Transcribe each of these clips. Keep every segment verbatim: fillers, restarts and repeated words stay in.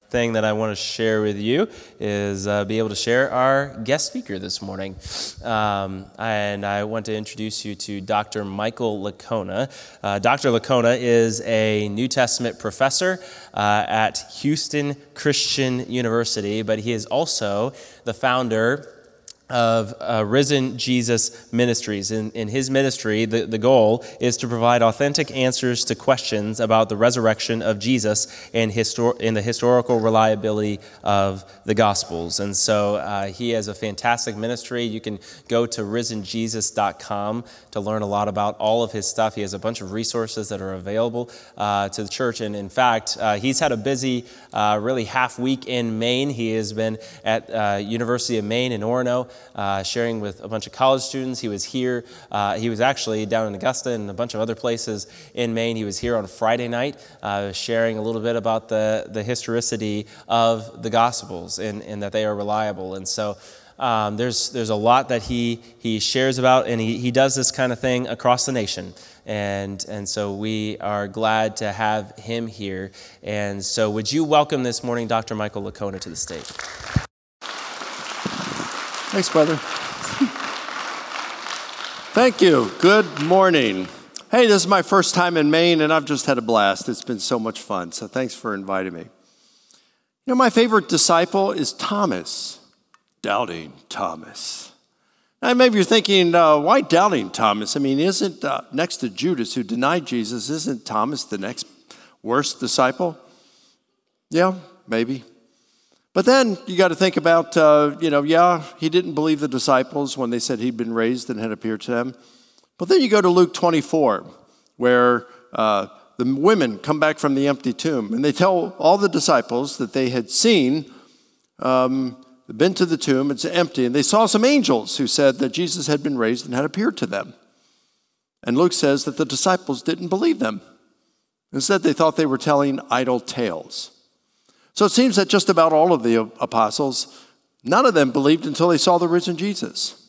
thing that I want to share with you is uh, be able to share our guest speaker this morning. Um, and I want to introduce you to Doctor Michael Licona. Uh, Doctor Licona is a New Testament professor uh, at Houston Christian University, but he is also the founder of uh, Risen Jesus Ministries. In, in his ministry, the, the goal is to provide authentic answers to questions about the resurrection of Jesus and, histor- and the historical reliability of the Gospels. And so uh, he has a fantastic ministry. You can go to risen jesus dot com to learn a lot about all of his stuff. He has a bunch of resources that are available uh, to the church. And in fact, uh, he's had a busy, uh, really half week in Maine. He has been at uh, University of Maine in Orono, Uh, sharing with a bunch of college students. He was here. Uh, he was actually down in Augusta and a bunch of other places in Maine. He was here on Friday night uh, sharing a little bit about the, the historicity of the Gospels and, and that they are reliable. And so um, there's there's a lot that he he shares about, and he, he does this kind of thing across the nation. And and so we are glad to have him here. And so would you welcome this morning Doctor Michael Licona to the stage? Thanks, brother. Thank you. Good morning. Hey, this is my first time in Maine, and I've just had a blast. It's been so much fun, so thanks for inviting me. You know, my favorite disciple is Thomas, Doubting Thomas. Now, maybe you're thinking, uh, why Doubting Thomas? I mean, isn't, uh, next to Judas, who denied Jesus, isn't Thomas the next worst disciple? Yeah, maybe. But then you got to think about, uh, you know, yeah, he didn't believe the disciples when they said he'd been raised and had appeared to them. But then you go to Luke twenty-four, where uh, the women come back from the empty tomb, and they tell all the disciples that they had seen, um, been to the tomb, it's empty, and they saw some angels who said that Jesus had been raised and had appeared to them. And Luke says that the disciples didn't believe them. Instead, they thought they were telling idle tales. So it seems that just about all of the apostles, none of them believed until they saw the risen Jesus.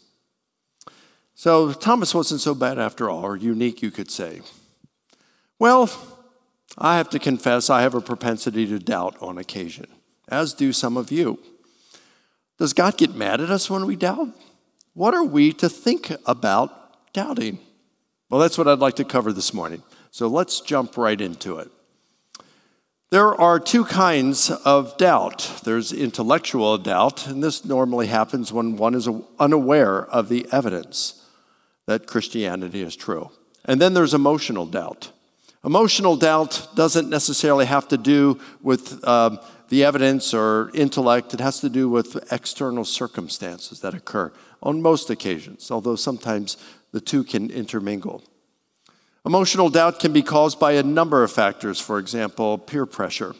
So Thomas wasn't so bad after all, or unique, you could say. Well, I have to confess I have a propensity to doubt on occasion, as do some of you. Does God get mad at us when we doubt? What are we to think about doubting? Well, that's what I'd like to cover this morning. So let's jump right into it. There are two kinds of doubt. There's intellectual doubt, and this normally happens when one is unaware of the evidence that Christianity is true. And then there's emotional doubt. Emotional doubt doesn't necessarily have to do with um, the evidence or intellect. It has to do with external circumstances that occur on most occasions, although sometimes the two can intermingle. Emotional doubt can be caused by a number of factors, for example, peer pressure.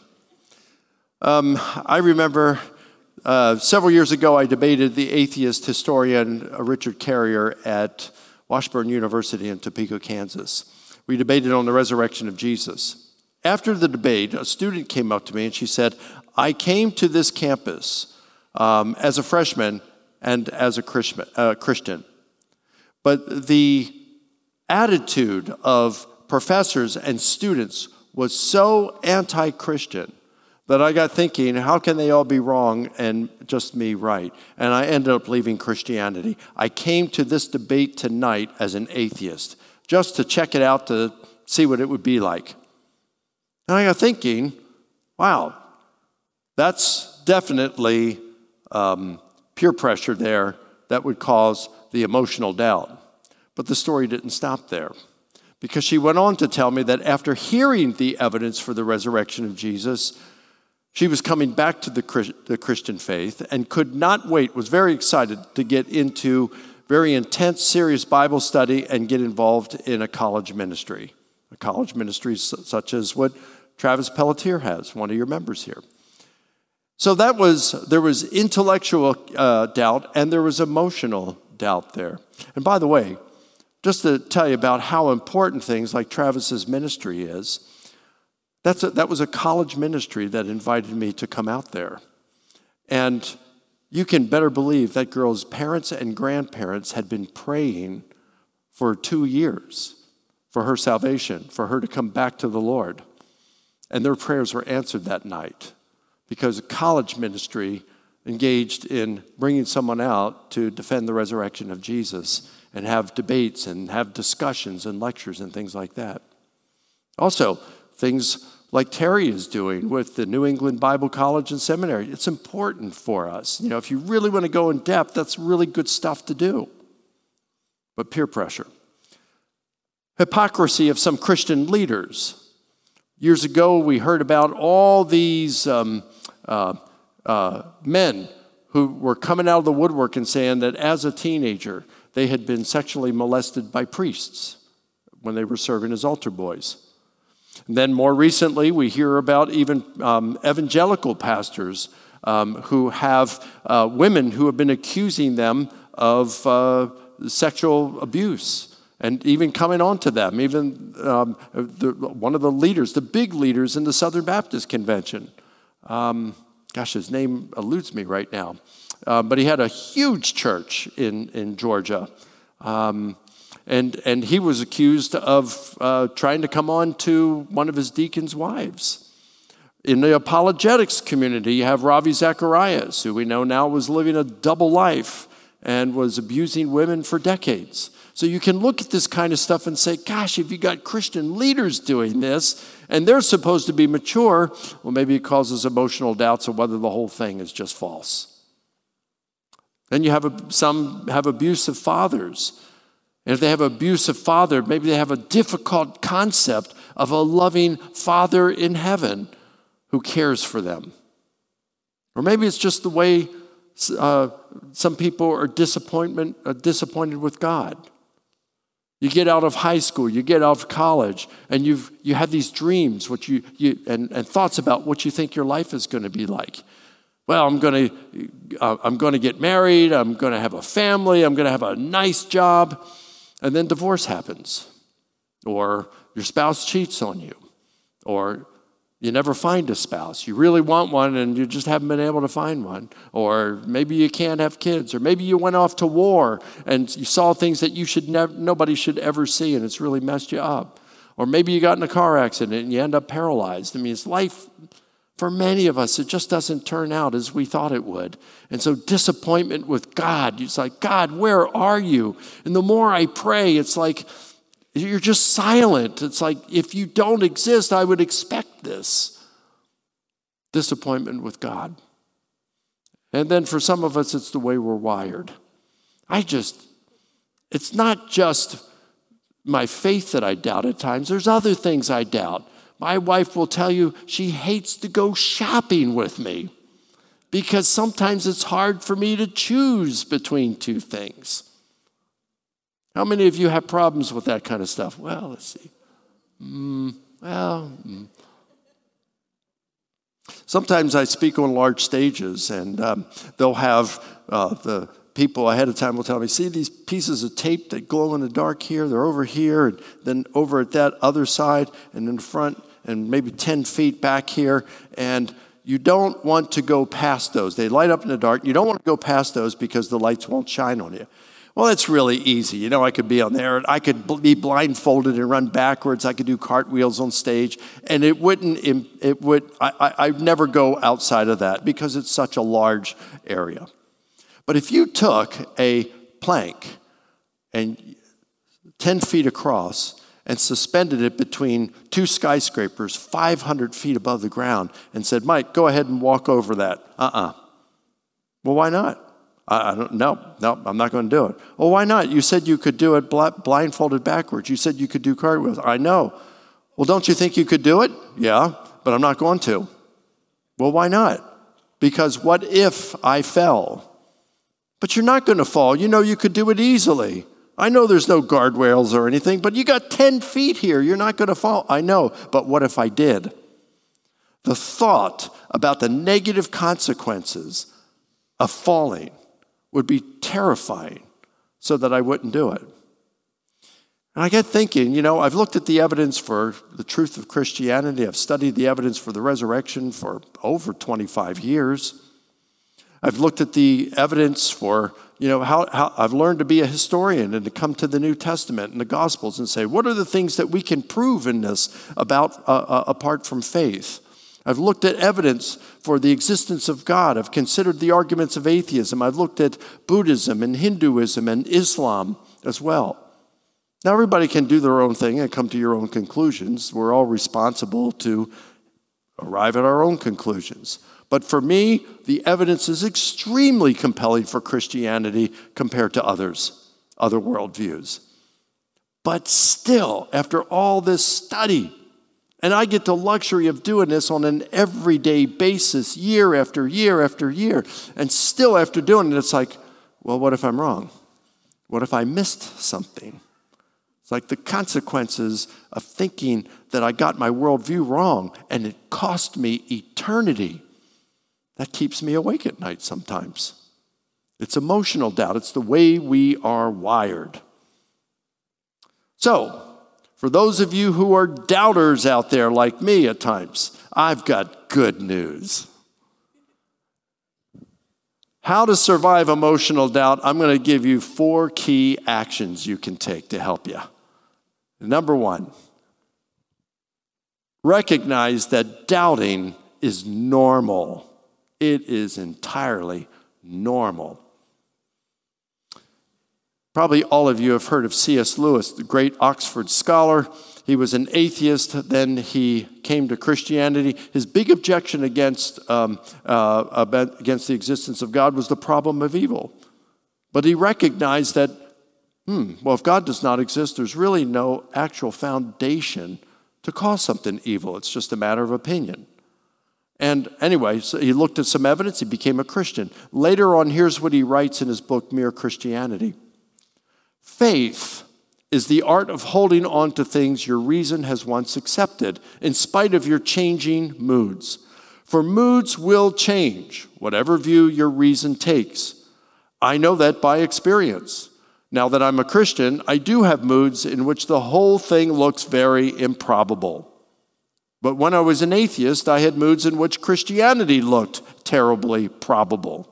Um, I remember uh, several years ago I debated the atheist historian uh, Richard Carrier at Washburn University in Topeka, Kansas. We debated on the resurrection of Jesus. After the debate, a student came up to me and she said, I came to this campus um, as a freshman and as a Christian, uh, Christian. But the attitude of professors and students was so anti-Christian that I got thinking, how can they all be wrong and just me right? And I ended up leaving Christianity. I came to this debate tonight as an atheist, just to check it out to see what it would be like. And I got thinking, wow, that's definitely um, peer pressure there that would cause the emotional doubt. But the story didn't stop there, because she went on to tell me that after hearing the evidence for the resurrection of Jesus, she was coming back to the, the Christian faith and could not wait, was very excited to get into very intense, serious Bible study and get involved in a college ministry, a college ministry such as what Travis Pelletier has, one of your members here. So that was, there was intellectual uh, doubt and there was emotional doubt there. And by the way, just to tell you about how important things like Travis's ministry is, that's a, that was a college ministry that invited me to come out there. And you can better believe that girl's parents and grandparents had been praying for two years for her salvation, for her to come back to the Lord. And their prayers were answered that night. because a college ministry engaged in bringing someone out to defend the resurrection of Jesus and have debates and have discussions and lectures and things like that. Also, things like Terry is doing with the New England Bible College and Seminary. It's important for us. You know, if you really want to go in depth, that's really good stuff to do. But peer pressure. Hypocrisy of some Christian leaders. Years ago, we heard about all these um, uh, uh, men who were coming out of the woodwork and saying that as a teenager, they had been sexually molested by priests when they were serving as altar boys. And then more recently, we hear about even um, evangelical pastors um, who have uh, women who have been accusing them of uh, sexual abuse and even coming on to them. Even um, the, one of the leaders, the big leaders in the Southern Baptist Convention, um, gosh, his name eludes me right now, uh, but he had a huge church in, in Georgia. Um, And and he was accused of uh, trying to come on to one of his deacon's wives. In the apologetics community, you have Ravi Zacharias, who we know now was living a double life and was abusing women for decades. So you can look at this kind of stuff and say, gosh, if you got Christian leaders doing this, and they're supposed to be mature, well, maybe it causes emotional doubts of whether the whole thing is just false. Then you have a, some have abusive fathers. And if they have an abusive father, maybe they have a difficult concept of a loving Father in heaven who cares for them. Or maybe it's just the way uh, some people are disappointment, uh, disappointed with God. You get out of high school, you get out of college, and you've you have these dreams, what you, you and, and thoughts about what you think your life is going to be like. Well, I'm going to uh, I'm going to get married. I'm going to have a family. I'm going to have a nice job. And then divorce happens, or your spouse cheats on you, or you never find a spouse. You really want one and you just haven't been able to find one. Or maybe you can't have kids, or maybe you went off to war and you saw things that you should never, nobody should ever see, and it's really messed you up. Or maybe you got in a car accident and you end up paralyzed. I mean, it's life. For many of us, it just doesn't turn out as we thought it would. And so disappointment with God, it's like, God, where are you? And the more I pray, it's like, you're just silent. It's like, if you don't exist, I would expect this. Disappointment with God. And then for some of us, it's the way we're wired. I just, it's not just my faith that I doubt at times. There's other things I doubt. My wife will tell you she hates to go shopping with me because sometimes it's hard for me to choose between two things. How many of you have problems with that kind of stuff? Well, let's see. Mm, well, mm. Sometimes I speak on large stages, and um, they'll have uh, the people ahead of time will tell me, see these pieces of tape that glow in the dark here? They're over here, and then over at that other side, and in the front, and maybe ten feet back here, and you don't want to go past those. They light up in the dark. You don't want to go past those because the lights won't shine on you. Well, it's really easy. You know, I could be on there. I could be blindfolded and run backwards. I could do cartwheels on stage, and it wouldn't, it would, I, I, I'd never go outside of that because it's such a large area. But if you took a plank and ten feet across and suspended it between two skyscrapers five hundred feet above the ground and said, Mike, go ahead and walk over that. Uh-uh. Well, why not? I, I don't, no, no, I'm not going to do it. Well, why not? You said you could do it blindfolded backwards. You said you could do cartwheels. I know. Well, don't you think you could do it? Yeah, but I'm not going to. Well, why not? Because what if I fell? But you're not going to fall. You know you could do it easily. I know there's no guardrails or anything, but you got ten feet here. You're not going to fall. I know, but what if I did? The thought about the negative consequences of falling would be terrifying, so that I wouldn't do it. And I get thinking, you know, I've looked at the evidence for the truth of Christianity. I've studied the evidence for the resurrection for over twenty-five years. I've looked at the evidence for, you know, how, how I've learned to be a historian and to come to the New Testament and the Gospels and say, what are the things that we can prove in this about uh, uh, apart from faith? I've looked at evidence for the existence of God. I've considered the arguments of atheism. I've looked at Buddhism and Hinduism and Islam as well. Now, everybody can do their own thing and come to your own conclusions. We're all responsible to arrive at our own conclusions. But for me, the evidence is extremely compelling for Christianity compared to others, other worldviews. But still, after all this study, and I get the luxury of doing this on an everyday basis, year after year after year, and still after doing it, it's like, well, what if I'm wrong? What if I missed something? It's like the consequences of thinking that I got my worldview wrong, and it cost me eternity. That keeps me awake at night sometimes. It's emotional doubt. It's the way we are wired. So, for those of you who are doubters out there like me at times, I've got good news. How to survive emotional doubt, I'm going to give you four key actions you can take to help you. Number one, recognize that doubting is normal. It is entirely normal. Probably all of you have heard of C S Lewis, the great Oxford scholar. He was an atheist, then he came to Christianity. His big objection against, um, uh, against the existence of God was the problem of evil. But he recognized that, hmm, well, if God does not exist, there's really no actual foundation to cause something evil. It's just a matter of opinion. And anyway, so he looked at some evidence, he became a Christian. Later on, here's what he writes in his book, Mere Christianity. Faith is the art of holding on to things your reason has once accepted, in spite of your changing moods. For moods will change, whatever view your reason takes. I know that by experience. Now that I'm a Christian, I do have moods in which the whole thing looks very improbable. But when I was an atheist, I had moods in which Christianity looked terribly probable.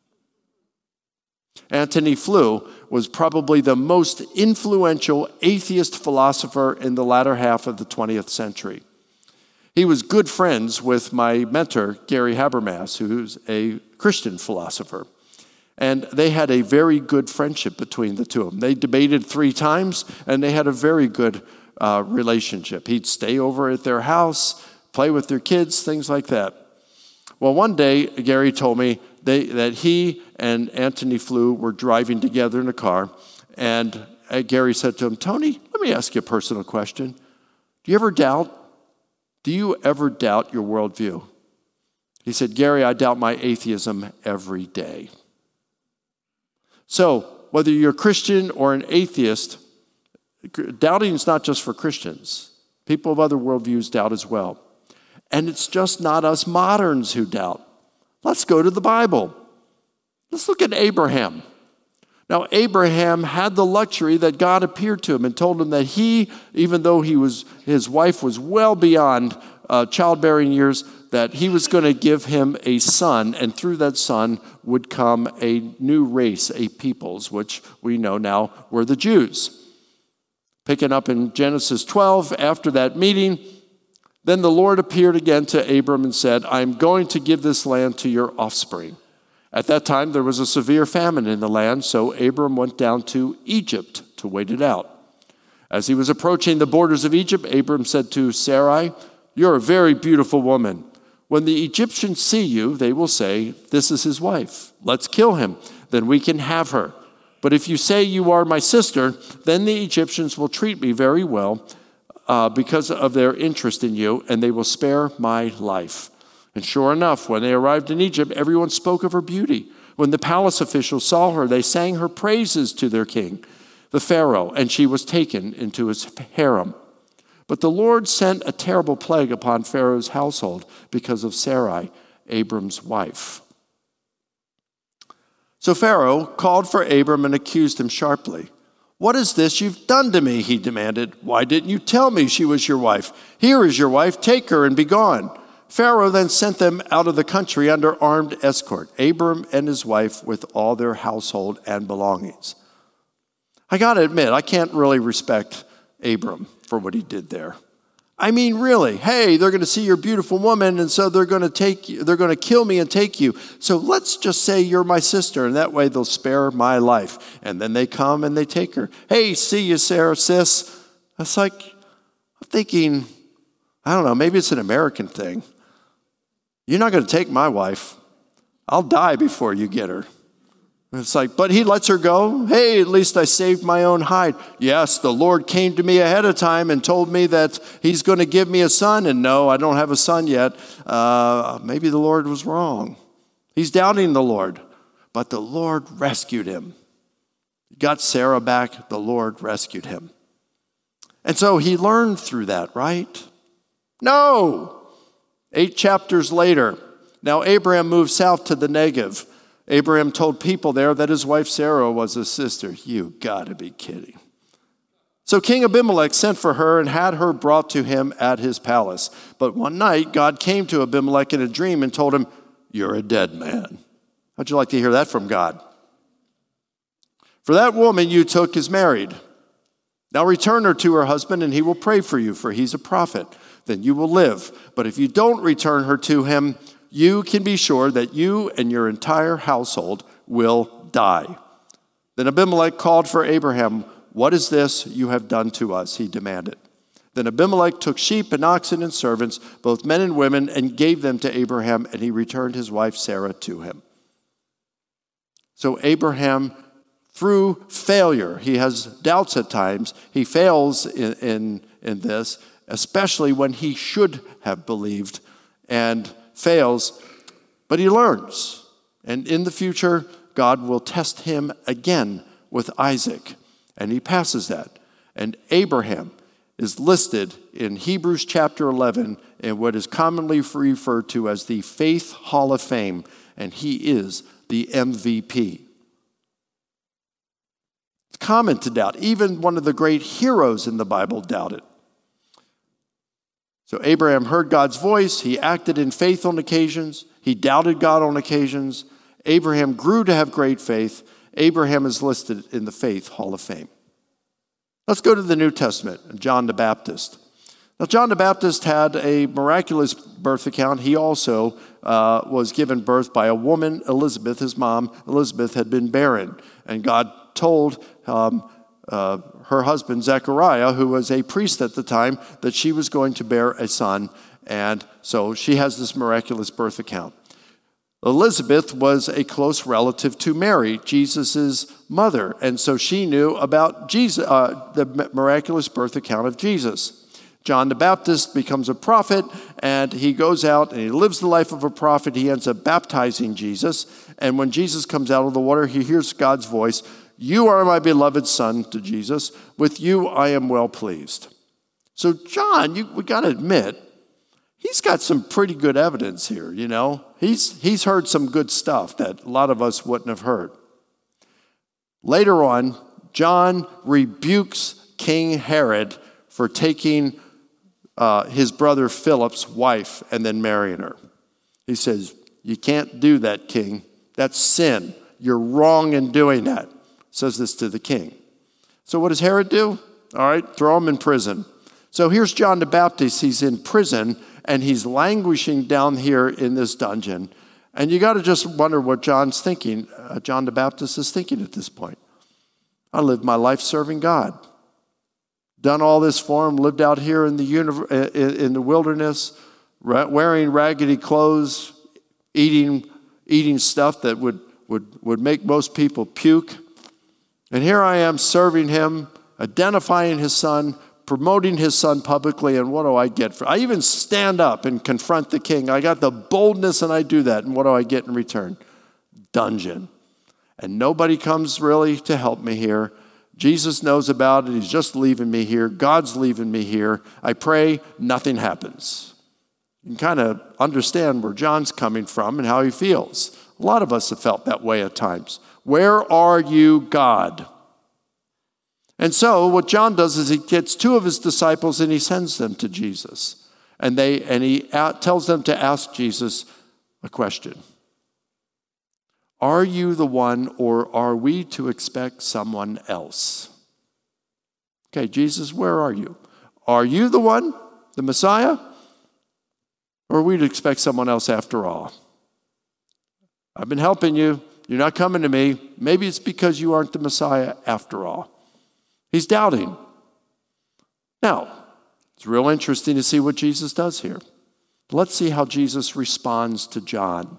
Antony Flew was probably the most influential atheist philosopher in the latter half of the twentieth century. He was good friends with my mentor, Gary Habermas, who's a Christian philosopher. And they had a very good friendship between the two of them. They debated three times, and they had a very good uh, relationship. He'd stay over at their house, play with their kids, things like that. Well, one day, Gary told me they, that he and Antony Flew were driving together in a car, and Gary said to him, Tony, let me ask you a personal question. Do you ever doubt? Do you ever doubt your worldview? He said, Gary, I doubt my atheism every day. So, whether you're a Christian or an atheist, doubting is not just for Christians. People of other worldviews doubt as well. And it's just not us moderns who doubt. Let's go to the Bible. Let's look at Abraham. Now, Abraham had the luxury that God appeared to him and told him that he, even though he was, his wife was well beyond uh, childbearing years, that he was going to give him a son, and through that son would come a new race, a peoples, which we know now were the Jews. Picking up in Genesis twelve, after that meeting, then the Lord appeared again to Abram and said, I'm going to give this land to your offspring. At that time, there was a severe famine in the land, so Abram went down to Egypt to wait it out. As he was approaching the borders of Egypt, Abram said to Sarai, you're a very beautiful woman. When the Egyptians see you, they will say, this is his wife. Let's kill him, then we can have her. But if you say you are my sister, then the Egyptians will treat me very well uh, because of their interest in you, and they will spare my life. And sure enough, when they arrived in Egypt, everyone spoke of her beauty. When the palace officials saw her, they sang her praises to their king, the Pharaoh, and she was taken into his harem. But the Lord sent a terrible plague upon Pharaoh's household because of Sarai, Abram's wife. So Pharaoh called for Abram and accused him sharply. What is this you've done to me? He demanded. Why didn't you tell me she was your wife? Here is your wife, take her and be gone. Pharaoh then sent them out of the country under armed escort, Abram and his wife with all their household and belongings. I got to admit, I can't really respect Abram for what he did there. I mean, really, hey, they're going to see your beautiful woman, and so they're going to take you, they're going to kill me and take you. So let's just say you're my sister, and that way they'll spare my life. And then they come and they take her. Hey, see you, Sarah, sis. It's like, I'm thinking, I don't know, maybe it's an American thing. You're not going to take my wife. I'll die before you get her. And it's like, but he lets her go. Hey, at least I saved my own hide. Yes, the Lord came to me ahead of time and told me that he's going to give me a son. And no, I don't have a son yet. Uh, maybe the Lord was wrong. He's doubting the Lord. But the Lord rescued him. He got Sarah back. The Lord rescued him. And so he learned through that, right? No. Eight chapters later, now Abraham moved south to the Negev. Abraham told people there that his wife Sarah was his sister. You gotta be kidding. So King Abimelech sent for her and had her brought to him at his palace. But one night, God came to Abimelech in a dream and told him, you're a dead man. How'd you like to hear that from God? For that woman you took is married. Now return her to her husband, and he will pray for you, for he's a prophet. Then you will live. But if you don't return her to him, you can be sure that you and your entire household will die. Then Abimelech called for Abraham. What is this you have done to us? He demanded. Then Abimelech took sheep and oxen and servants, both men and women, and gave them to Abraham, and he returned his wife Sarah to him. So Abraham, through failure, he has doubts at times. He fails in, in, in this, especially when he should have believed, and fails, but he learns. And in the future, God will test him again with Isaac, and he passes that. And Abraham is listed in Hebrews chapter eleven in what is commonly referred to as the Faith Hall of Fame, and he is the M V P. It's common to doubt. Even one of the great heroes in the Bible doubted. So Abraham heard God's voice. He acted in faith on occasions. He doubted God on occasions. Abraham grew to have great faith. Abraham is listed in the Faith Hall of Fame. Let's go to the New Testament, John the Baptist. Now, John the Baptist had a miraculous birth account. He also uh, was given birth by a woman, Elizabeth. His mom, Elizabeth, had been barren. And God told um, uh, her husband, Zechariah, who was a priest at the time, that she was going to bear a son. And so she has this miraculous birth account. Elizabeth was a close relative to Mary, Jesus' mother. And so she knew about Jesus, uh, the miraculous birth account of Jesus. John the Baptist becomes a prophet, and he goes out and he lives the life of a prophet. He ends up baptizing Jesus. And when Jesus comes out of the water, he hears God's voice. You are my beloved son, to Jesus. With you I am well pleased. So John, you, we got to admit, he's got some pretty good evidence here, you know. He's, he's heard some good stuff that a lot of us wouldn't have heard. Later on, John rebukes King Herod for taking uh, his brother Philip's wife and then marrying her. He says, you can't do that, king. That's sin. You're wrong in doing that. Says this to the king. So what does Herod do? All right, throw him in prison. So here's John the Baptist. He's in prison, and he's languishing down here in this dungeon. And you got to just wonder what John's thinking, uh, John the Baptist is thinking at this point. I lived my life serving God. Done all this for him, lived out here in the universe, in the wilderness, wearing raggedy clothes, eating eating stuff that would, would, would make most people puke. And here I am serving him, identifying his son, promoting his son publicly, and what do I get for it? I even stand up and confront the king. I got the boldness and I do that, and what do I get in return? Dungeon. And nobody comes really to help me here. Jesus knows about it. He's just leaving me here. God's leaving me here. I pray, nothing happens. You can kind of understand where John's coming from and how he feels. A lot of us have felt that way at times. Where are you, God? And so what John does is he gets two of his disciples and he sends them to Jesus. And they and he tells them to ask Jesus a question. Are you the one, or are we to expect someone else? Okay, Jesus, where are you? Are you the one, the Messiah? Or we'd expect someone else after all? I've been helping you. You're not coming to me. Maybe it's because you aren't the Messiah after all. He's doubting. Now, it's real interesting to see what Jesus does here. Let's see how Jesus responds to John.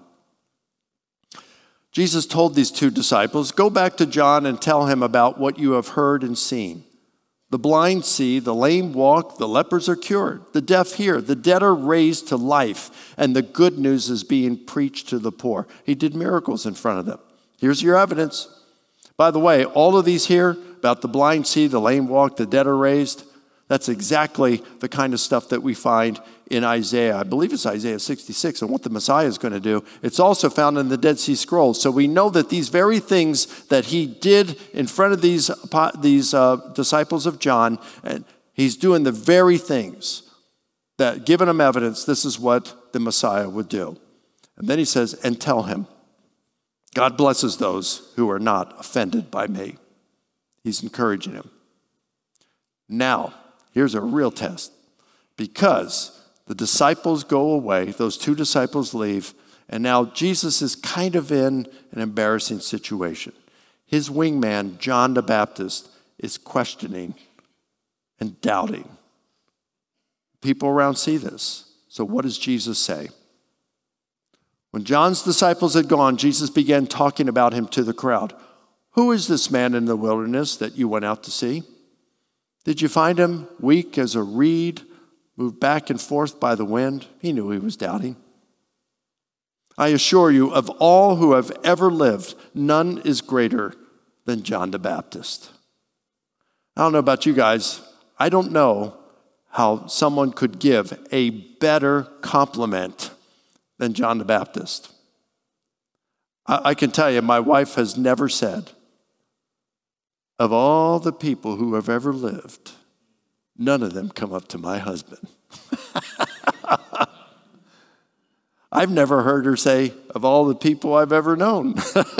Jesus told these two disciples, go back to John and tell him about what you have heard and seen. The blind see, the lame walk, the lepers are cured, the deaf hear, the dead are raised to life, and the good news is being preached to the poor. He did miracles in front of them. Here's your evidence. By the way, all of these here about the blind see, the lame walk, the dead are raised, that's exactly the kind of stuff that we find in Isaiah. I believe it's Isaiah sixty-six, and what the Messiah is going to do. It's also found in the Dead Sea Scrolls. So we know that these very things that he did in front of these, these uh, disciples of John, and he's doing the very things that, given them evidence, this is what the Messiah would do. And then he says, and tell him, God blesses those who are not offended by me. He's encouraging him. Now, here's a real test. Because the disciples go away, those two disciples leave, and now Jesus is kind of in an embarrassing situation. His wingman, John the Baptist, is questioning and doubting. People around see this. So what does Jesus say? When John's disciples had gone, Jesus began talking about him to the crowd. Who is this man in the wilderness that you went out to see? Did you find him weak as a reed, moved back and forth by the wind? He knew he was doubting. I assure you, of all who have ever lived, none is greater than John the Baptist. I don't know about you guys. I don't know how someone could give a better compliment than John the Baptist. I, I can tell you, my wife has never said, of all the people who have ever lived, none of them come up to my husband. I've never heard her say, of all the people I've ever known.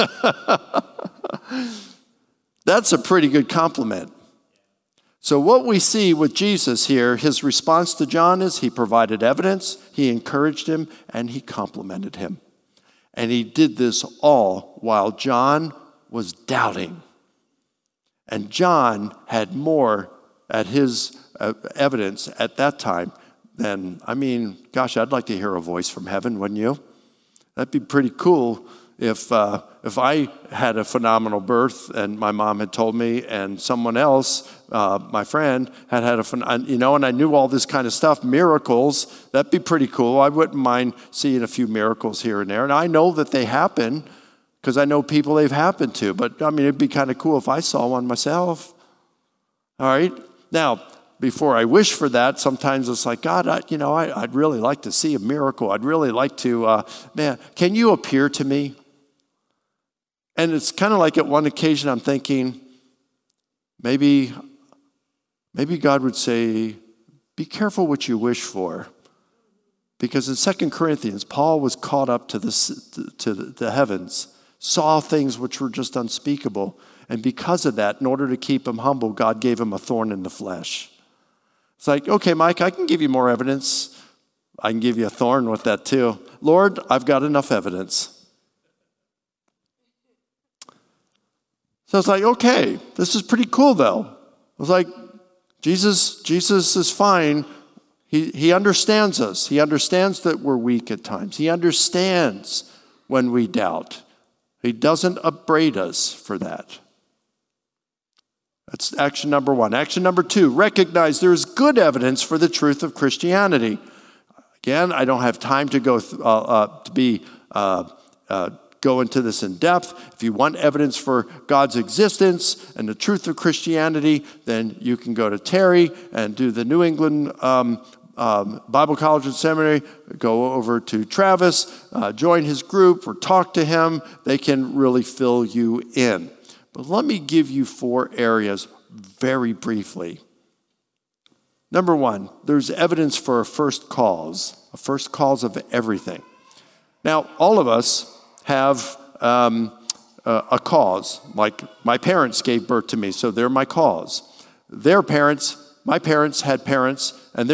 That's a pretty good compliment. So what we see with Jesus here, his response to John is he provided evidence, he encouraged him, and he complimented him. And he did this all while John was doubting. And John had more at his uh, evidence at that time than, I mean, gosh, I'd like to hear a voice from heaven, wouldn't you? That'd be pretty cool if uh, if I had a phenomenal birth and my mom had told me, and someone else, uh, my friend, had had a, you know, and I knew all this kind of stuff, miracles. That'd be pretty cool. I wouldn't mind seeing a few miracles here and there. And I know that they happen because I know people they've happened to. But, I mean, it'd be kind of cool if I saw one myself. All right? Now, before I wish for that, sometimes it's like, God, I, you know, I, I'd really like to see a miracle. I'd really like to, uh, man, can you appear to me? And it's kind of like at one occasion I'm thinking, maybe, maybe God would say, be careful what you wish for. Because in Second Corinthians, Paul was caught up to the, to the heavens, saw things which were just unspeakable. And because of that, in order to keep him humble, God gave him a thorn in the flesh. It's like, okay, Mike, I can give you more evidence. I can give you a thorn with that too. Lord, I've got enough evidence. So it's like, okay, this is pretty cool though. It's like, Jesus, Jesus is fine. He, he understands us. He understands that we're weak at times. He understands when we doubt. He doesn't upbraid us for that. That's action number one. Action number two, recognize there is good evidence for the truth of Christianity. Again, I don't have time to go th- uh, uh, to be uh, uh, go into this in depth. If you want evidence for God's existence and the truth of Christianity, then you can go to Terry and do the New England um, um, Bible College and Seminary. Go over to Travis, uh, join his group, or talk to him. They can really fill you in. But let me give you four areas very briefly. Number one, there's evidence for a first cause, a first cause of everything. Now, all of us have um, a, a cause. Like my parents gave birth to me, so they're my cause. Their parents, my parents had parents, and they're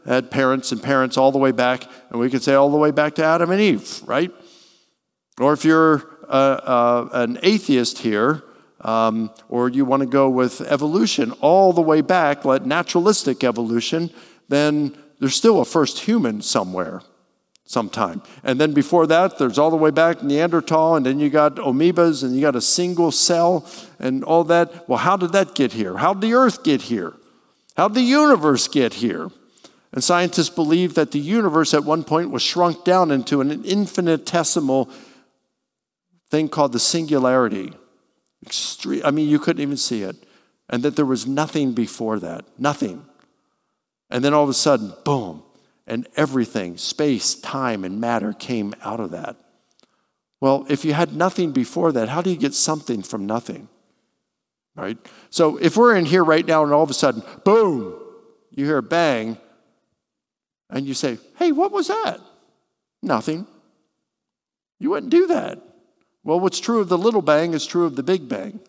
had parents and parents all the way back, and we could say all the way back to Adam and Eve, right? Or if you're uh, uh, an atheist here, um, or you want to go with evolution all the way back, like naturalistic evolution, then there's still a first human somewhere, sometime. And then before that, there's all the way back Neanderthal, and then you got amoebas, and you got a single cell, and all that. Well, how did that get here? How did the earth get here? How did the universe get here? And scientists believe that the universe at one point was shrunk down into an infinitesimal thing called the singularity. Extreme, I mean, you couldn't even see it. And that there was nothing before that. Nothing. And then all of a sudden, boom, and everything, space, time, and matter came out of that. Well, if you had nothing before that, how do you get something from nothing? Right? So if we're in here right now and all of a sudden, boom, you hear a bang, and you say, hey, what was that? Nothing. You wouldn't do that. Well, what's true of the little bang is true of the big bang.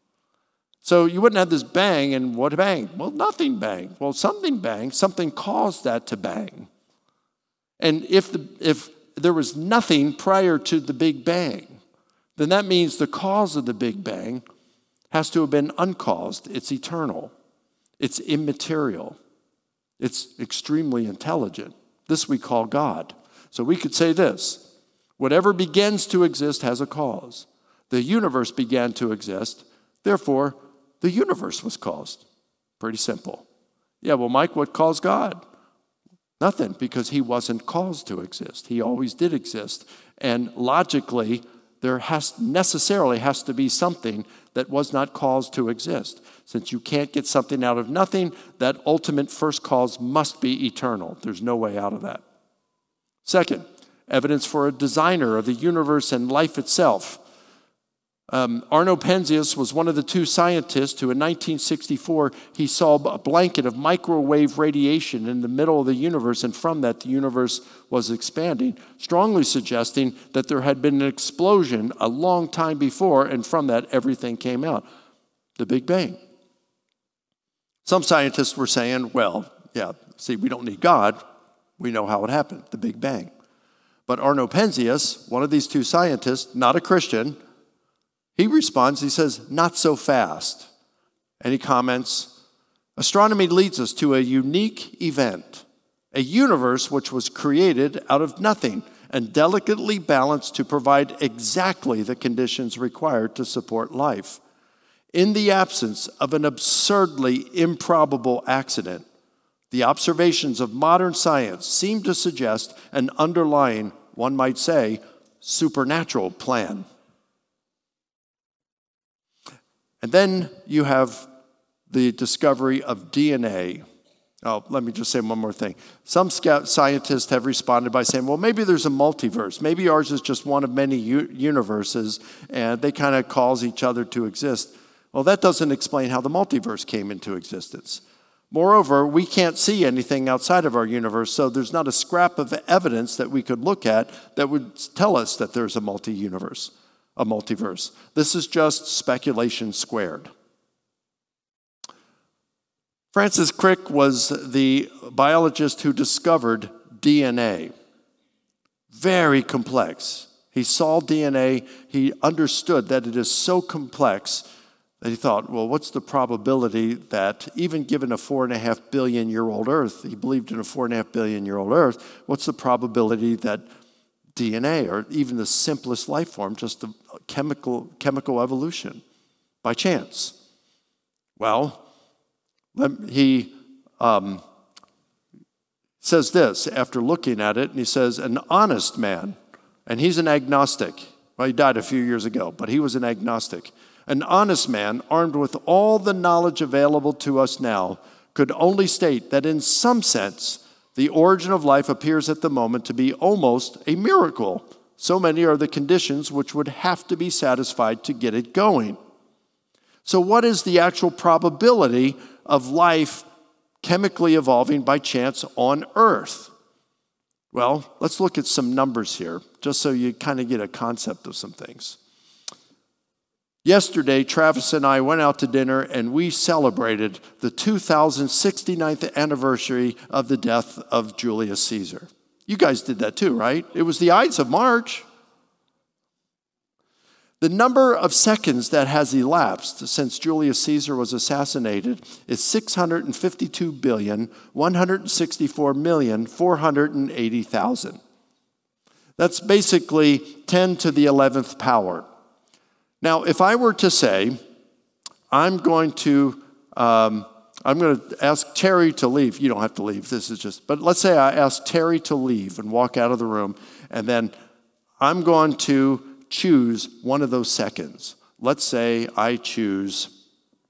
So you wouldn't have this bang, and what bang? Well, nothing bang. Well, something banged. Something caused that to bang. And if the, if there was nothing prior to the Big Bang, then that means the cause of the Big Bang has to have been uncaused. It's eternal. It's immaterial. It's extremely intelligent. This we call God. So we could say this: whatever begins to exist has a cause. The universe began to exist, therefore the universe was caused. Pretty simple. Yeah, well, Mike, what caused God? Nothing, because he wasn't caused to exist. He always did exist. And logically, there has necessarily has to be something that was not caused to exist. Since you can't get something out of nothing, that ultimate first cause must be eternal. There's no way out of that. Second, evidence for a designer of the universe and life itself. Um, Arno Penzias was one of the two scientists who in nineteen sixty-four, he saw a blanket of microwave radiation in the middle of the universe, and from that the universe was expanding, strongly suggesting that there had been an explosion a long time before, and from that everything came out. The Big Bang. Some scientists were saying, well, yeah, see, we don't need God. We know how it happened, the Big Bang. But Arno Penzias, one of these two scientists, not a Christian, he responds, he says, not so fast. And he comments, astronomy leads us to a unique event, a universe which was created out of nothing and delicately balanced to provide exactly the conditions required to support life. In the absence of an absurdly improbable accident, the observations of modern science seem to suggest an underlying, one might say, supernatural plan. And then you have the discovery of D N A. Oh, let me just say one more thing. Some scientists have responded by saying, well, maybe there's a multiverse. Maybe ours is just one of many u- universes, and they kind of cause each other to exist. Well, that doesn't explain how the multiverse came into existence. Moreover, we can't see anything outside of our universe, so there's not a scrap of evidence that we could look at that would tell us that there's a multi-universe. A multiverse. This is just speculation squared. Francis Crick was the biologist who discovered D N A. Very complex. He saw D N A, he understood that it is so complex that he thought, well, what's the probability that even given a four and a half billion year old Earth, he believed in a four and a half billion year old Earth, what's the probability that D N A, or even the simplest life form, just a chemical chemical evolution, by chance? Well, he um, says this after looking at it, and he says, an honest man, and he's an agnostic. Well, he died a few years ago, but he was an agnostic. An honest man, armed with all the knowledge available to us now, could only state that in some sense, the origin of life appears at the moment to be almost a miracle. So many are the conditions which would have to be satisfied to get it going. So what is the actual probability of life chemically evolving by chance on Earth? Well, let's look at some numbers here, just so you kind of get a concept of some things. Yesterday, Travis and I went out to dinner and we celebrated the two thousand sixty-ninth anniversary of the death of Julius Caesar. You guys did that too, right? It was the Ides of March. The number of seconds that has elapsed since Julius Caesar was assassinated is six hundred fifty-two billion, one hundred sixty-four million, four hundred eighty thousand. That's basically ten to the eleventh power. Now, if I were to say, I'm going to, um, I'm going to ask Terry to leave. You don't have to leave. This is just, but let's say I ask Terry to leave and walk out of the room, and then I'm going to choose one of those seconds. Let's say I choose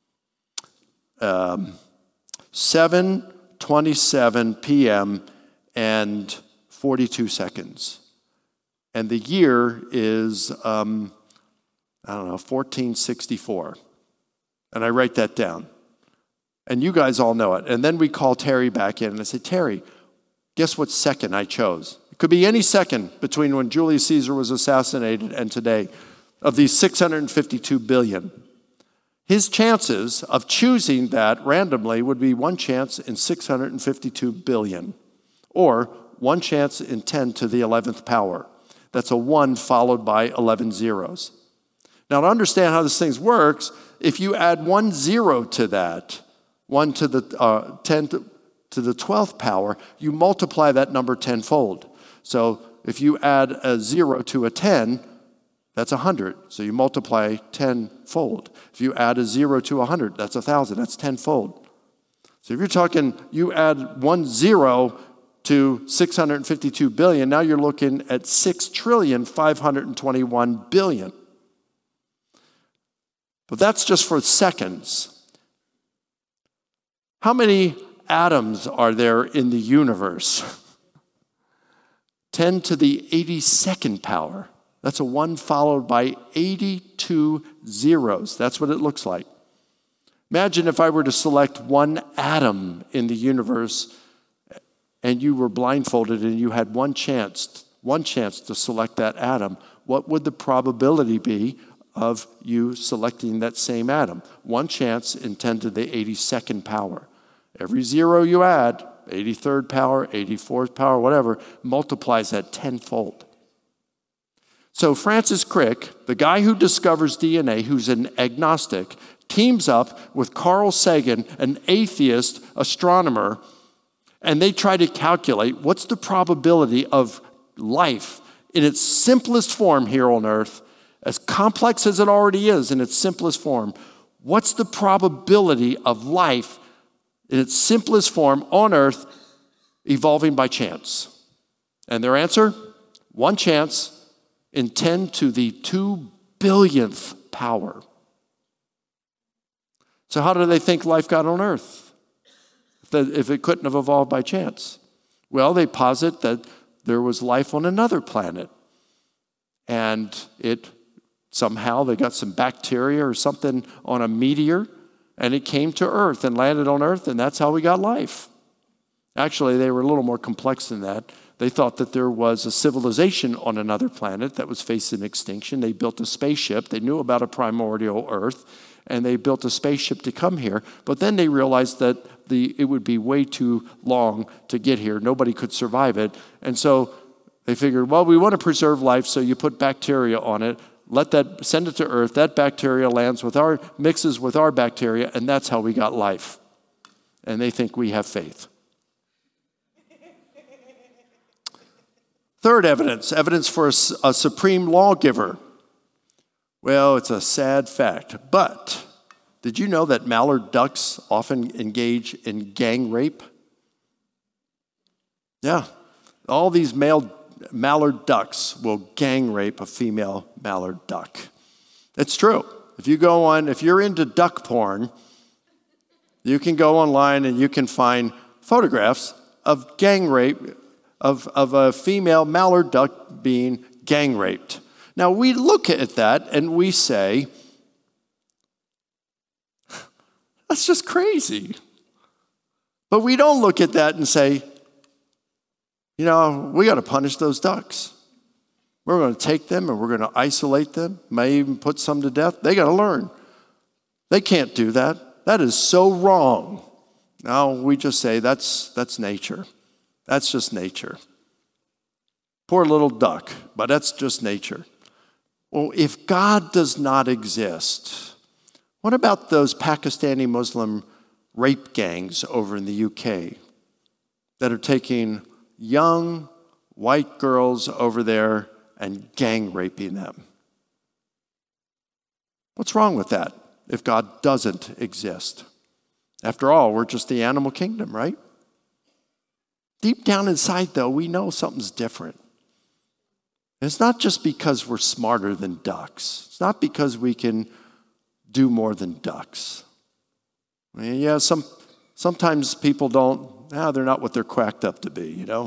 um, seven twenty-seven p.m. and forty-two seconds. And the year is, um, I don't know, fourteen sixty-four. And I write that down. And you guys all know it. And then we call Terry back in and I say, Terry, guess what second I chose? It could be any second between when Julius Caesar was assassinated and today of these six hundred fifty-two billion. His chances of choosing that randomly would be one chance in six hundred fifty-two billion, or one chance in ten to the eleventh power. That's a one followed by eleven zeros. Now, to understand how this thing works, if you add one zero to that, one to the uh, ten to, to the twelfth power, you multiply that number tenfold. So if you add a zero to a ten, that's one hundred. So you multiply tenfold. If you add a zero to one hundred, that's one thousand. That's tenfold. So if you're talking, you add one zero to six hundred fifty-two billion, now you're looking at six trillion, five hundred twenty-one billion. But that's just for seconds. How many atoms are there in the universe? ten to the eighty-second power. That's a one followed by eighty-two zeros. That's what it looks like. Imagine if I were to select one atom in the universe and you were blindfolded and you had one chance, one chance to select that atom. What would the probability be of you selecting that same atom? One chance in ten to the eighty-second power. Every zero you add, eighty-third power, eighty-fourth power, whatever, multiplies that tenfold. So Francis Crick, the guy who discovers D N A, who's an agnostic, teams up with Carl Sagan, an atheist astronomer, and they try to calculate what's the probability of life in its simplest form here on Earth, as complex as it already is in its simplest form. What's the probability of life in its simplest form on Earth evolving by chance? And their answer? One chance in ten to the two billionth power. So how do they think life got on Earth if it couldn't have evolved by chance? Well, they posit that there was life on another planet. And it somehow, they got some bacteria or something on a meteor, and it came to Earth and landed on Earth, and that's how we got life. Actually, they were a little more complex than that. They thought that there was a civilization on another planet that was facing extinction. They built a spaceship. They knew about a primordial Earth, and they built a spaceship to come here. But then they realized that the it would be way too long to get here. Nobody could survive it. And so they figured, well, we want to preserve life, so you put bacteria on it. Let that, send it to Earth. That bacteria lands with our, mixes with our bacteria, and that's how we got life. And they think we have faith. Third evidence, evidence for a, a supreme lawgiver. Well, it's a sad fact, but did you know that mallard ducks often engage in gang rape? Yeah, all these male mallard ducks will gang rape a female mallard duck. It's true. If you go on, if you're into duck porn, you can go online and you can find photographs of gang rape of, of a female mallard duck being gang raped. Now, we look at that and we say, that's just crazy. But we don't look at that and say, you know, we got to punish those ducks. We're going to take them and we're going to isolate them, may even put some to death. They got to learn. They can't do that. That is so wrong. Now we just say that's that's nature. That's just nature. Poor little duck, but that's just nature. Well, if God does not exist, what about those Pakistani Muslim rape gangs over in the U K that are taking young white girls over there and gang raping them? What's wrong with that if God doesn't exist? After all, we're just the animal kingdom, right? Deep down inside, though, we know something's different. It's not just because we're smarter than ducks. It's not because we can do more than ducks. I mean, yeah, some sometimes people don't, ah, they're not what they're cracked up to be, you know.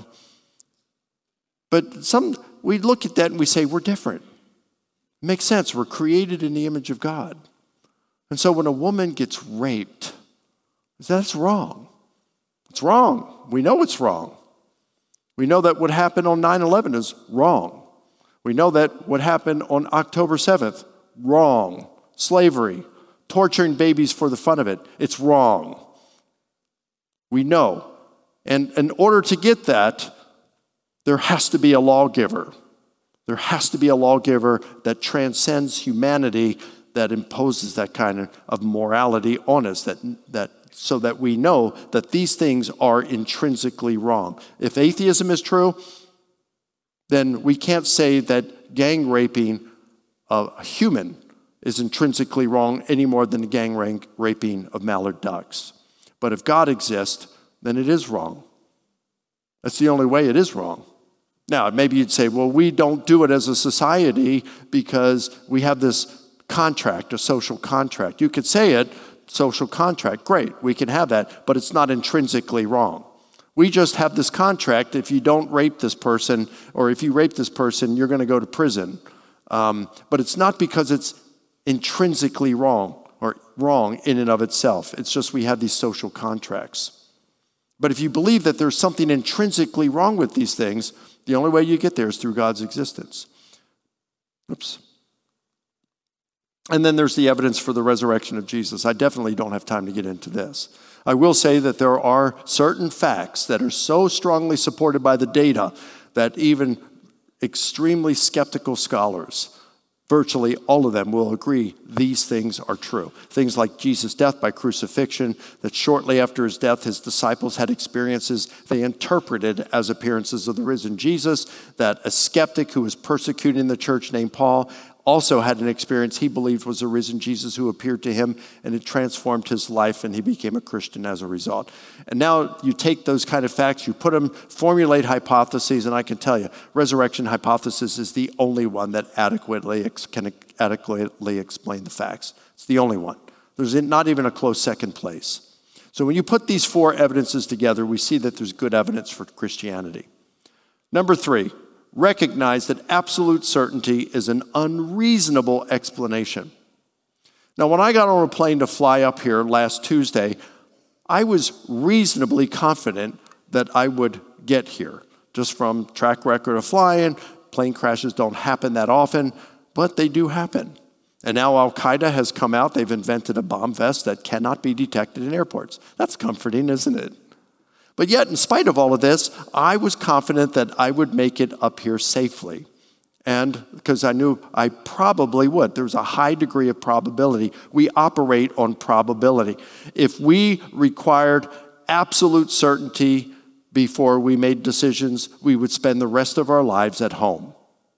But some we look at that and we say, we're different. It makes sense. We're created in the image of God. And so when a woman gets raped, that's wrong. It's wrong. We know it's wrong. We know that what happened on nine eleven is wrong. We know that what happened on October seventh, wrong. Slavery, torturing babies for the fun of it, it's wrong. We know. And in order to get that, there has to be a lawgiver. There has to be a lawgiver that transcends humanity, that imposes that kind of, of morality on us, that, that so that we know that these things are intrinsically wrong. If atheism is true, then we can't say that gang raping a human is intrinsically wrong any more than the gang raping of mallard ducks. But if God exists, then it is wrong. That's the only way it is wrong. Now, maybe you'd say, well, we don't do it as a society because we have this contract, a social contract. You could say it, social contract, great, we can have that, but it's not intrinsically wrong. We just have this contract. If you don't rape this person, or if you rape this person, you're going to go to prison. Um, but it's not because it's intrinsically wrong or wrong in and of itself. It's just we have these social contracts. But if you believe that there's something intrinsically wrong with these things, the only way you get there is through God's existence. Oops. And then there's the evidence for the resurrection of Jesus. I definitely don't have time to get into this. I will say that there are certain facts that are so strongly supported by the data that even extremely skeptical scholars, virtually all of them, will agree these things are true. Things like Jesus' death by crucifixion, that shortly after his death, his disciples had experiences they interpreted as appearances of the risen Jesus, that a skeptic who was persecuting the church named Paul also had an experience he believed was a risen Jesus who appeared to him, and it transformed his life, and he became a Christian as a result. And now you take those kind of facts, you put them, formulate hypotheses, and I can tell you, resurrection hypothesis is the only one that adequately ex- can adequately explain the facts. It's the only one. There's not even a close second place. So when you put these four evidences together, we see that there's good evidence for Christianity. Number three, recognize that absolute certainty is an unreasonable explanation. Now, when I got on a plane to fly up here last Tuesday, I was reasonably confident that I would get here. Just from track record of flying, plane crashes don't happen that often, but they do happen. And now Al-Qaeda has come out. They've invented a bomb vest that cannot be detected in airports. That's comforting, isn't it? But yet, in spite of all of this, I was confident that I would make it up here safely. And because I knew I probably would. There was a high degree of probability. We operate on probability. If we required absolute certainty before we made decisions, we would spend the rest of our lives at home.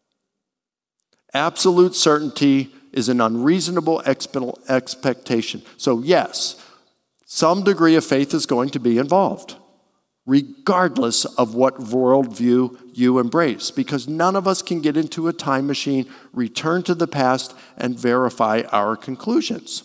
Absolute certainty is an unreasonable expectation. So yes, some degree of faith is going to be involved, regardless of what worldview you embrace, because none of us can get into a time machine, return to the past, and verify our conclusions.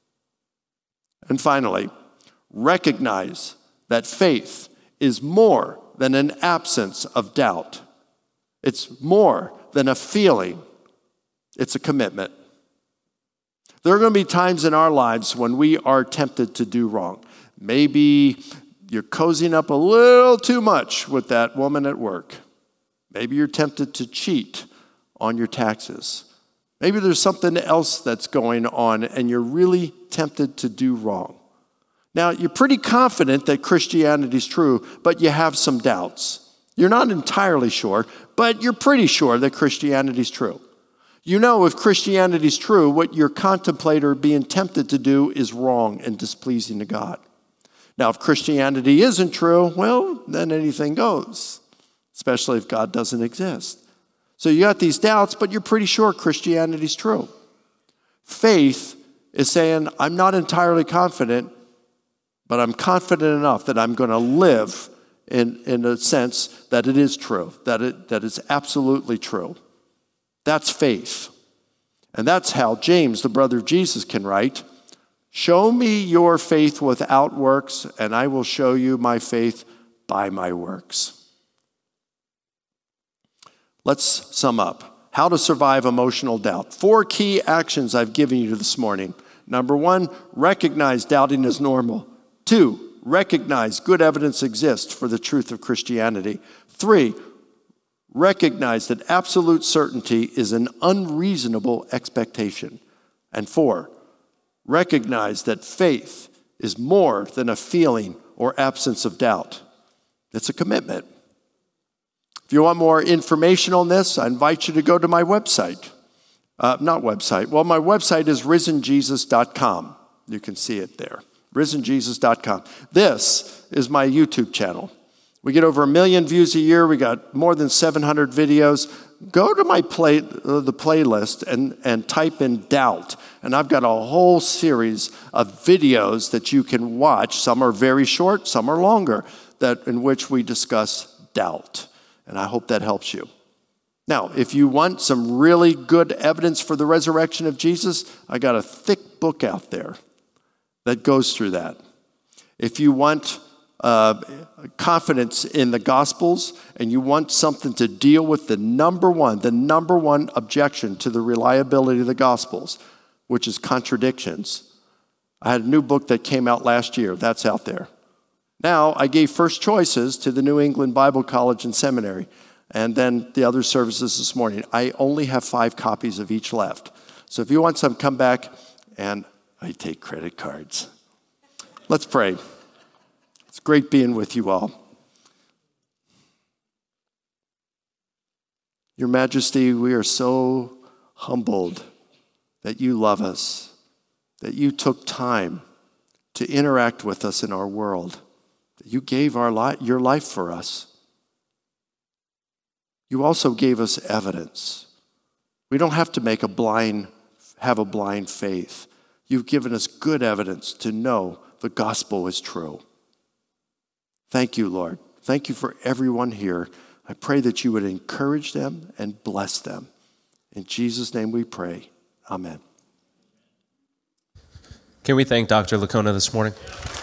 And finally, recognize that faith is more than an absence of doubt. It's more than a feeling. It's a commitment. There are going to be times in our lives when we are tempted to do wrong. Maybe you're cozying up a little too much with that woman at work. Maybe you're tempted to cheat on your taxes. Maybe there's something else that's going on and you're really tempted to do wrong. Now, you're pretty confident that Christianity is true, but you have some doubts. You're not entirely sure, but you're pretty sure that Christianity is true. You know if Christianity is true, what you're contemplating or being tempted to do is wrong and displeasing to God. Now, if Christianity isn't true, well, then anything goes, especially if God doesn't exist. So you got these doubts, but you're pretty sure Christianity is true. Faith is saying, I'm not entirely confident, but I'm confident enough that I'm going to live in, in a sense that it is true, that it that it's absolutely true. That's faith. And that's how James, the brother of Jesus, can write, show me your faith without works, and I will show you my faith by my works. Let's sum up. How to survive emotional doubt. Four key actions I've given you this morning. Number one, recognize doubting is normal. Two, recognize good evidence exists for the truth of Christianity. Three, recognize that absolute certainty is an unreasonable expectation. And four, recognize that faith is more than a feeling or absence of doubt. It's a commitment. If you want more information on this, I invite you to go to my website. Uh, not website. Well, my website is risen jesus dot com. You can see it there. risen jesus dot com. This is my YouTube channel. We get over a million views a year. We got more than seven hundred videos. Go to my play, uh, the playlist and, and type in doubt. And I've got a whole series of videos that you can watch. Some are very short, some are longer, that in which we discuss doubt. And I hope that helps you. Now, if you want some really good evidence for the resurrection of Jesus, I got a thick book out there that goes through that. If you want uh, confidence in the Gospels and you want something to deal with the number one, the number one objection to the reliability of the Gospels, which is contradictions, I had a new book that came out last year. That's out there. Now, I gave first choices to the New England Bible College and Seminary, and then the other services this morning. I only have five copies of each left. So if you want some, come back, and I take credit cards. Let's pray. It's great being with you all. Your Majesty, we are so humbled that you love us, that you took time to interact with us in our world. You gave our li- your life for us. You also gave us evidence. We don't have to make a blind, have a blind faith. You've given us good evidence to know the gospel is true. Thank you, Lord. Thank you for everyone here. I pray that you would encourage them and bless them. In Jesus' name we pray. Amen. Can we thank Doctor Licona this morning?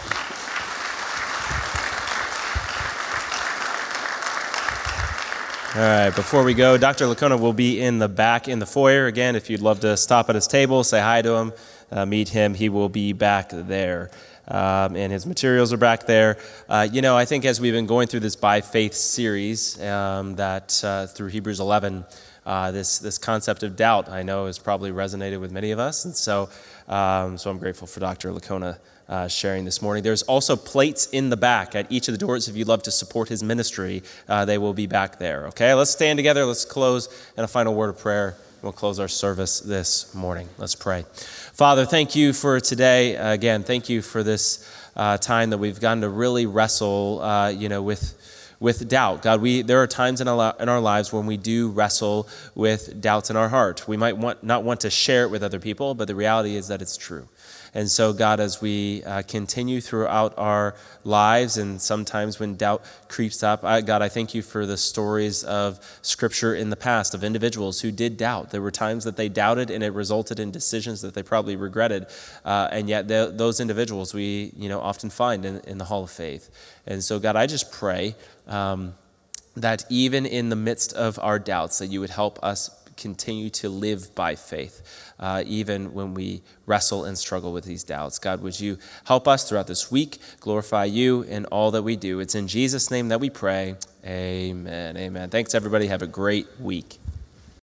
All right, before we go, Doctor Licona will be in the back in the foyer. Again, if you'd love to stop at his table, say hi to him, uh, meet him, he will be back there. Um, and his materials are back there. Uh, you know, I think as we've been going through this By Faith series, um, that uh, through Hebrews eleven, uh, this this concept of doubt, I know, has probably resonated with many of us. And so, um, so I'm grateful for Doctor Licona Uh, sharing this morning. There's also plates in the back at each of the doors. If you'd love to support his ministry, uh, they will be back there. Okay, let's stand together. Let's close in a final word of prayer. We'll close our service this morning. Let's pray. Father, thank you for today. Uh, again, thank you for this uh, time that we've gotten to really wrestle, uh, you know, with with doubt. God, we there are times in our, in our lives when we do wrestle with doubts in our heart. We might want not want to share it with other people, but the reality is that it's true. And so, God, as we uh, continue throughout our lives, and sometimes when doubt creeps up, I, God, I thank you for the stories of Scripture in the past of individuals who did doubt. There were times that they doubted, and it resulted in decisions that they probably regretted. Uh, and yet, the, those individuals we, you know, often find in, in the Hall of Faith. And so, God, I just pray um, that even in the midst of our doubts, that you would help us continue to live by faith, uh, even when we wrestle and struggle with these doubts. God, would you help us throughout this week, glorify you in all that we do. It's in Jesus' name that we pray. Amen. Amen. Thanks, everybody. Have a great week.